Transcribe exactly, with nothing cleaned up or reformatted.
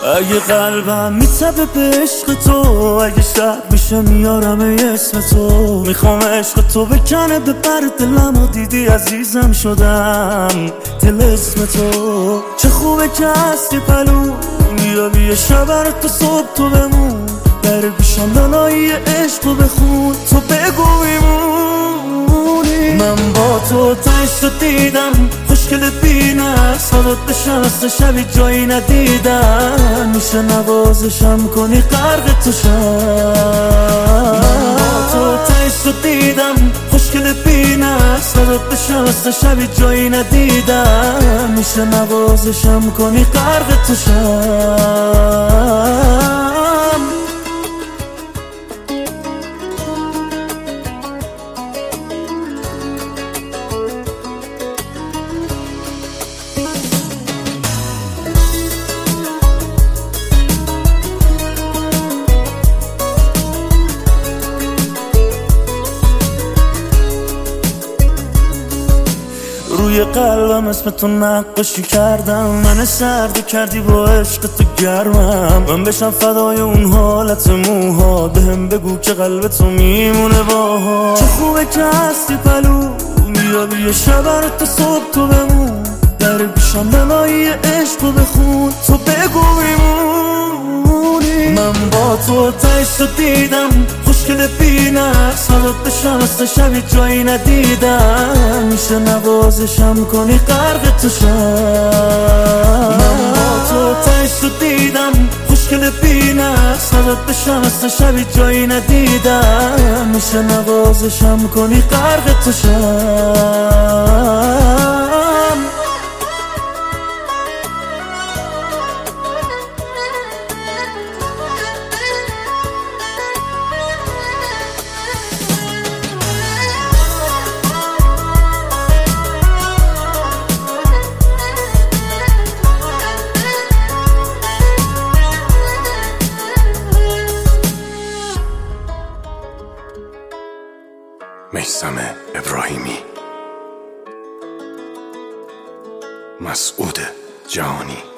اگه قلبم میتبه به عشق تو، اگه شب میشه میارم اسم تو. میخوام عشق تو بکنه به پر دلم و دیدی عزیزم شدم دل اسم تو. چه خوبه که هستی پلو میابی یه شبر تو صبح تو بمون. در پیشم دلایی عشق رو بخون تو بگو میمونی. من با تو تشت رو دیدم خوشگلت بینه صدات بشست شبی جایی ندیدم. میشه نوازشم کنی غرق تو شم. من با تو تشت رو دیدم خوشگلت بینه صدات بشست شبی جایی ندیدم. میشه نوازشم کنی غرق تو شم. روی قلبم اسم تو نقاشی کردم، من سرد کردی با عشق تو گرمم. من بشم فدای اون حالت موها، بهم بگو که قلب تو میمونه باها. چه خوبه که هستی پلو میابی یه شبر تو صبح تو بمون. در پیشم دلایی عشق رو بخون تو بگو میمونی. من با تو تشت رو دیدم خوشگل بینه صدات بشست شبی جایی ندیدم. میشه نوازشم کنی غرق تو شم. من با تو تشت رو دیدم خوشگل بینه صدات بشست شبی جایی ندیدم. میشه نوازشم کنی غرق تو شم. میثم ابراهیمی، مسعود جهانی.